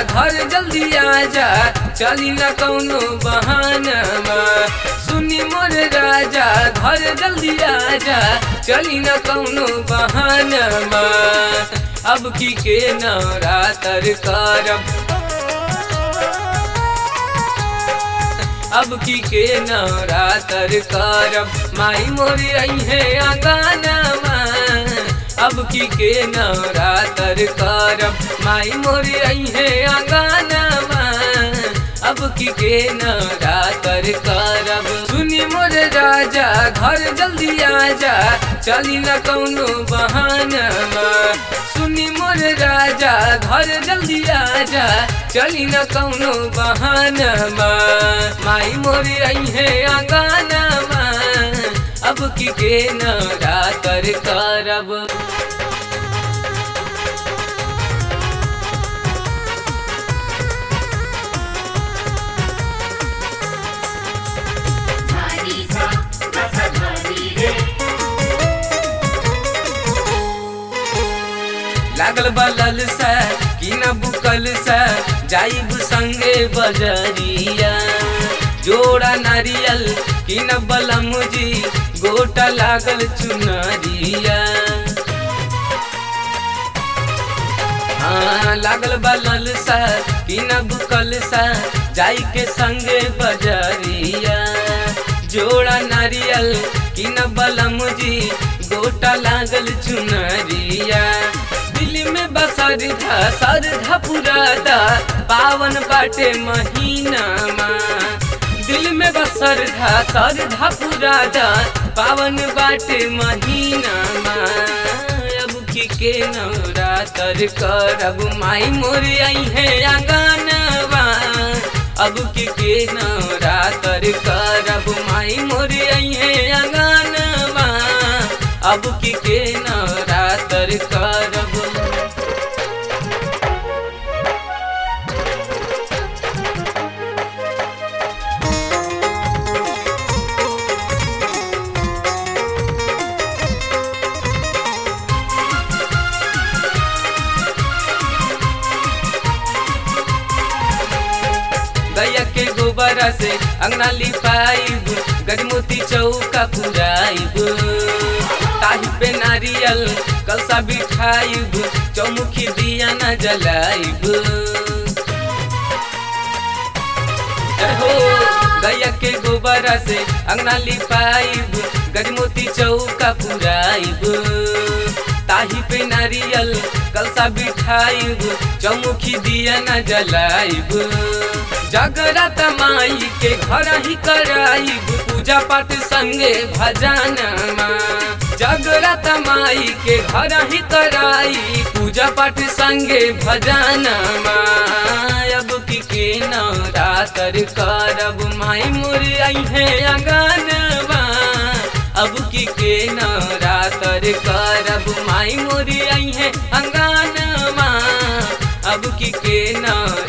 घर जल्दी आजा, चली न कौनो बहानमा। सुनी मोर राजा घर जल्दी आजा, चली न कौनो बहानमा। अब की के नवरात्र करब, अब की के नवरात्र करब, माई मोरी आई है आंगनमा। अब की के नवरात्र करब, माई मोरी आई है आंगनमा। अब की के नवरात्र करब। सुनी मोर राजा घर जल्दी आजा, चली न कौनो बहानमा। सुनी मोर राजा घर जल्दी आजा, चली न कौनो बहानमा। माई मोरी आई है आंगनमा। अब की के नवरात्र करब। लागल बलल सा कि न बुकल सा, जाइब संगे बजरिया। जोड़ा नारियल कि न बलम जी, गोटा लागल चुनरिया। हाँ लागल बलल सा कि न बुकल सा, जाई के संगे बजरिया। जोड़ा नारियल कि न बलम जी, गोटा लागल चुनरिया। दिल में बसरधा सरधा पुरादा, पावन बाटे महीनामा। दिल में बसरधा सरधा पुरादा, पावन बाटे महीनामा। अब की के नवरात्र करब, माई मोरी आई है आंगनवा। अब की के नवरात्र करब, माई मोरी आई है आंगनवा। अब की के नवरात्र करब। गैया के गोबर से अंगना लिपाइब, गजमोती चौका पुराइब। ताही पे नारियल कलसा बिठाइब, चौमुखी दिया न जलाइब। हो गैया के गोबर से अंगना लिपाइब, गजमोती चौका पुराइब। ताही पे नारियल कलसा बिठाइब, चौमुखी दिया न जलाइब। जगराता माई के घर ही कराइब, पूजा पाठ संगे भजनमा। जगराता माई के घर ही कराई, पूजा पाठ संगे भजनमा। अब की के नवरात्र करब, माई मोरी आई है आंगनवा। अब की के नवरात्र करब, माई मोरी आई है आंगनवा। अब की के नवरात्र